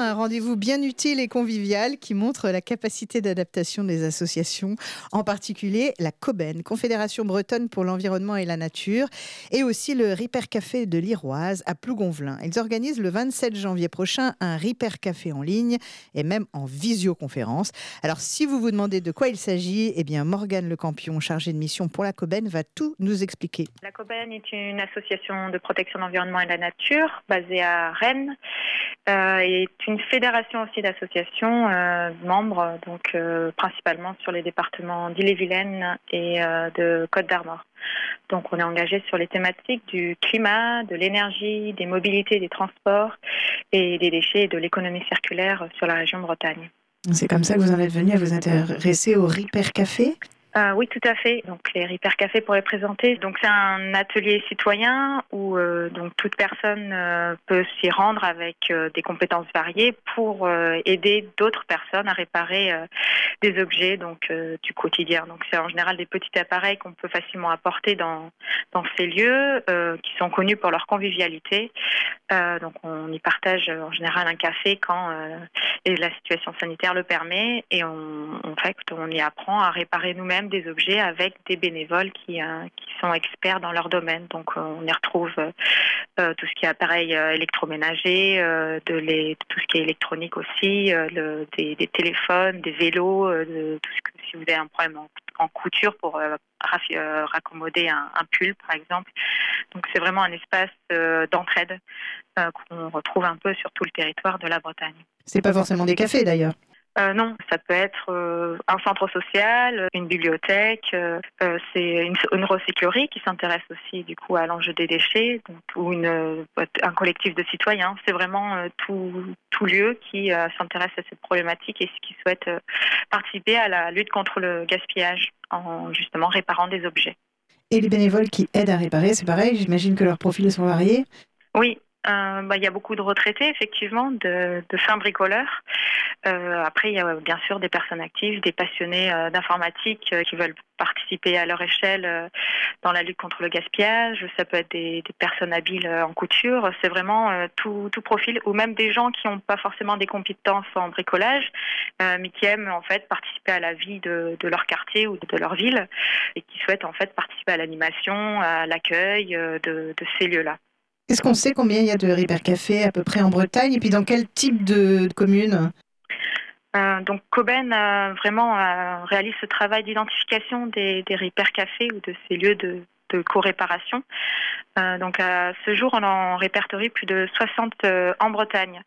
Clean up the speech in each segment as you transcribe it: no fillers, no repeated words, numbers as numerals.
un rendez-vous bien utile et convivial qui montre la capacité d'adaptation des associations, en particulier la COBEN, Confédération bretonne pour l'environnement et la nature, et aussi le Ripper Café de l'Iroise à Plougonvelin. Ils organisent le 27 janvier prochain un Ripper Café en ligne et même en visioconférence. Alors si vous vous demandez de quoi il s'agit, eh bien Morgane Le Campion, chargée de mission pour la COBEN, va tout nous expliquer. La COBEN est une association de protection de l'environnement et de la nature basée à Rennes. Est une fédération aussi d'associations membres, donc principalement sur les départements d'Ille-et-Vilaine et de Côte-d'Armor. Donc on est engagé sur les thématiques du climat, de l'énergie, des mobilités, des transports et des déchets et de l'économie circulaire sur la région Bretagne. C'est comme ça que vous en êtes venu à vous intéresser au Ripper Café ? Oui, tout à fait. Donc les Ripper Café pour les présenter. Donc c'est un atelier citoyen où donc toute personne peut s'y rendre avec des compétences variées pour aider d'autres personnes à réparer des objets donc du quotidien. Donc c'est en général des petits appareils qu'on peut facilement apporter dans ces lieux qui sont connus pour leur convivialité. Donc on y partage en général un café quand la situation sanitaire le permet et on y apprend à réparer nous-mêmes des objets avec des bénévoles qui sont experts dans leur domaine. Donc on y retrouve tout ce qui est appareil électroménager, tout ce qui est électronique aussi, des téléphones, des vélos, si vous avez un problème en couture pour raccommoder un pull par exemple. Donc c'est vraiment un espace d'entraide qu'on retrouve un peu sur tout le territoire de la Bretagne. C'est pas forcément des cafés d'ailleurs. Non, ça peut être un centre social, une bibliothèque, c'est une recyclerie qui s'intéresse aussi du coup à l'enjeu des déchets, donc, ou un collectif de citoyens. C'est vraiment tout lieu qui s'intéresse à cette problématique et qui souhaite participer à la lutte contre le gaspillage en justement réparant des objets. Et les bénévoles qui aident à réparer, c'est pareil, j'imagine que leurs profils sont variés. Oui. Il y a beaucoup de retraités, effectivement, de fins bricoleurs. Après, il y a bien sûr des personnes actives, des passionnés d'informatique qui veulent participer à leur échelle dans la lutte contre le gaspillage. Ça peut être des personnes habiles en couture. C'est vraiment tout profil, ou même des gens qui n'ont pas forcément des compétences en bricolage, mais qui aiment en fait participer à la vie de leur quartier ou de leur ville et qui souhaitent en fait participer à l'animation, à l'accueil de ces lieux-là. Est-ce qu'on sait combien il y a de Ripper Café à peu près en Bretagne et puis dans quel type de commune ? Donc COBEN réalise ce travail d'identification des Ripper Café ou de ces lieux de co-réparation. Donc à ce jour, on en répertorie plus de 60 en Bretagne.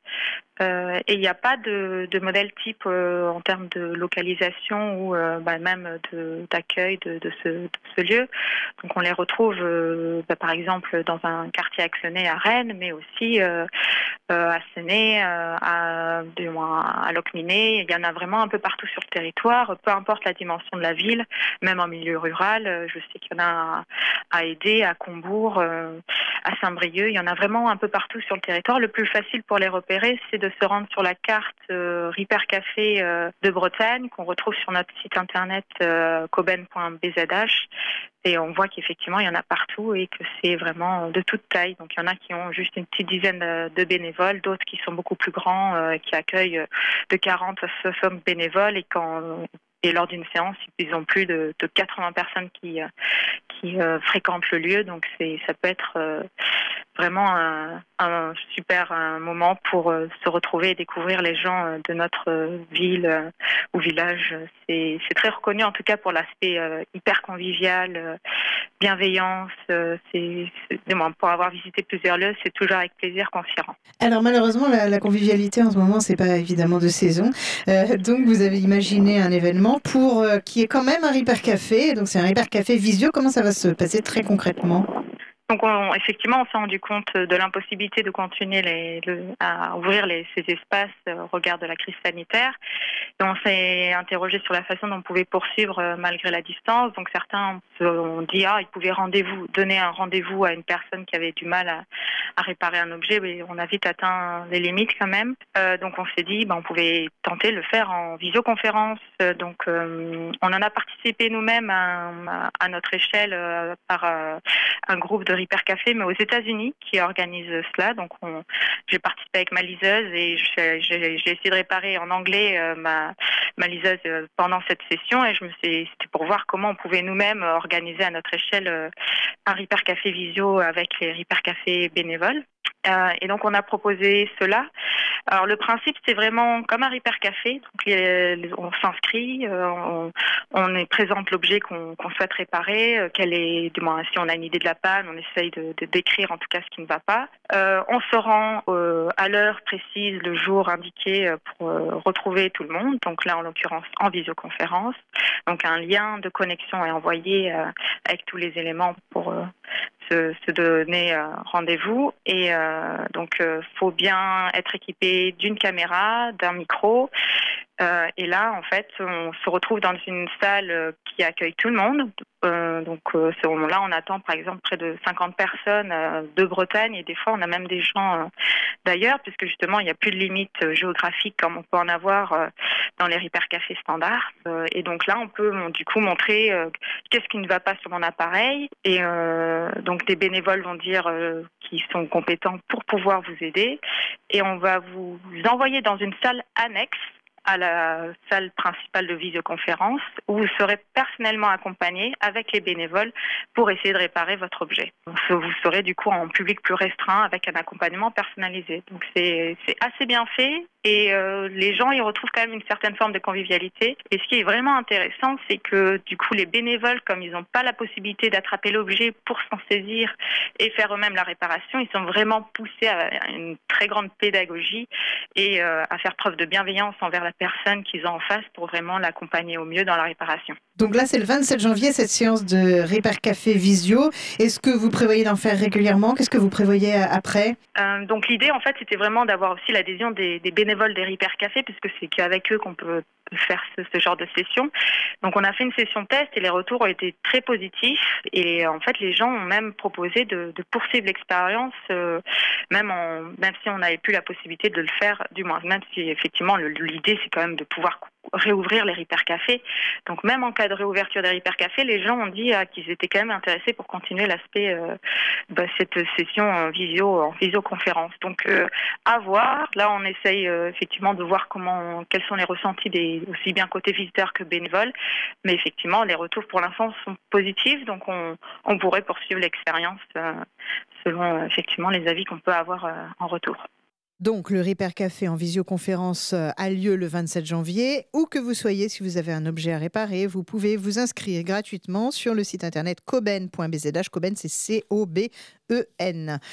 Et il n'y a pas de modèle type en termes de localisation ou même d'accueil de ce lieu. Donc on les retrouve par exemple dans un quartier axonais à Rennes, mais aussi à Séné, à Locminé. Il y en a vraiment un peu partout sur le territoire, peu importe la dimension de la ville, même en milieu rural. Je sais qu'il y en a à Édé, à Combourg, à Saint-Brieuc. Il y en a vraiment un peu partout sur le territoire. Le plus facile pour les repérer, c'est de se rendre sur la carte Ripper Café de Bretagne, qu'on retrouve sur notre site internet coben.bzh. Et on voit qu'effectivement, il y en a partout et que c'est vraiment de toute taille. Donc, il y en a qui ont juste une petite dizaine de bénévoles, d'autres qui sont beaucoup plus grands, qui accueillent de 40 à 60 bénévoles. Et lors d'une séance, ils ont plus de 80 personnes qui fréquentent le lieu. Donc, ça peut être vraiment un super moment pour se retrouver et découvrir les gens de notre ville ou village. C'est très reconnu en tout cas pour l'aspect hyper convivial, bienveillance. Pour avoir visité plusieurs lieux, c'est toujours avec plaisir qu'on s'y rend. Alors malheureusement, la convivialité en ce moment, c'est pas évidemment de saison. Donc vous avez imaginé un événement pour qui est quand même un Ripper Café. Donc c'est un Ripper Café visio. Comment ça va se passer très concrètement ? Donc effectivement, on s'est rendu compte de l'impossibilité de continuer à ouvrir ces espaces au regard de la crise sanitaire. Et on s'est interrogé sur la façon dont on pouvait poursuivre malgré la distance. Donc certains ont dit ils pouvaient donner un rendez-vous à une personne qui avait du mal à réparer un objet, mais on a vite atteint les limites quand même. Donc on s'est dit on pouvait tenter de le faire en visioconférence. Donc on en a participé nous-mêmes à notre échelle par un groupe de Repair Café, mais aux États-Unis, qui organise cela. Donc, j'ai participé avec ma liseuse et j'ai essayé de réparer en anglais ma liseuse pendant cette session. Et c'était pour voir comment on pouvait nous-mêmes organiser à notre échelle un Repair Café visio avec les Repair Café bénévoles. Et donc, on a proposé cela. Alors, le principe, c'est vraiment comme un Repair Café. Donc, on s'inscrit, on présente l'objet qu'on souhaite réparer, du moins, si on a une idée de la panne, on essaye de décrire en tout cas ce qui ne va pas. On se rend à l'heure précise, le jour indiqué pour retrouver tout le monde. Donc là, en l'occurrence, en visioconférence. Donc, un lien de connexion est envoyé avec tous les éléments pour se donner rendez-vous. Et donc, faut bien être équipé d'une caméra, d'un micro. Et là, en fait, on se retrouve dans une salle qui accueille tout le monde. Donc, ce moment-là, on attend, par exemple, près de 50 personnes de Bretagne. Et des fois, on a même des gens d'ailleurs, puisque justement, il n'y a plus de limite géographique comme on peut en avoir dans les Repair Café standards. Et donc là, on peut du coup montrer qu'est-ce qui ne va pas sur mon appareil. Et donc, des bénévoles vont dire qu'ils sont compétents pour pouvoir vous aider. Et on va vous envoyer dans une salle annexe à la salle principale de visioconférence où vous serez personnellement accompagné avec les bénévoles pour essayer de réparer votre objet. Vous serez du coup en public plus restreint avec un accompagnement personnalisé. Donc c'est assez bien fait et les gens y retrouvent quand même une certaine forme de convivialité. Et ce qui est vraiment intéressant, c'est que du coup les bénévoles, comme ils n'ont pas la possibilité d'attraper l'objet pour s'en saisir et faire eux-mêmes la réparation, ils sont vraiment poussés à une très grande pédagogie et à faire preuve de bienveillance envers la personne qu'ils ont en face pour vraiment l'accompagner au mieux dans la réparation. Donc là, c'est le 27 janvier, cette séance de Repair Café Visio. Est-ce que vous prévoyez d'en faire régulièrement ? Qu'est-ce que vous prévoyez après ? Donc l'idée, en fait, c'était vraiment d'avoir aussi l'adhésion des bénévoles des Repair Café, puisque c'est qu'avec eux qu'on peut faire ce genre de session. Donc on a fait une session test et les retours ont été très positifs. Et en fait, les gens ont même proposé de poursuivre l'expérience, même si on n'avait plus la possibilité de le faire, du moins, même si effectivement l'idée, c'est quand même de pouvoir réouvrir les Repair Café. Donc même en cas de réouverture des Repair Café, les gens ont dit qu'ils étaient quand même intéressés pour continuer l'aspect cette session en visioconférence. Donc à voir. Là, on essaye effectivement de voir quels sont les ressentis aussi bien côté visiteurs que bénévoles. Mais effectivement, les retours pour l'instant sont positifs. Donc on pourrait poursuivre l'expérience selon effectivement les avis qu'on peut avoir en retour. Donc, le Repair Café en visioconférence a lieu le 27 janvier. Où que vous soyez, si vous avez un objet à réparer, vous pouvez vous inscrire gratuitement sur le site internet coben.bzh. Coben, c'est C-O-B-E-N.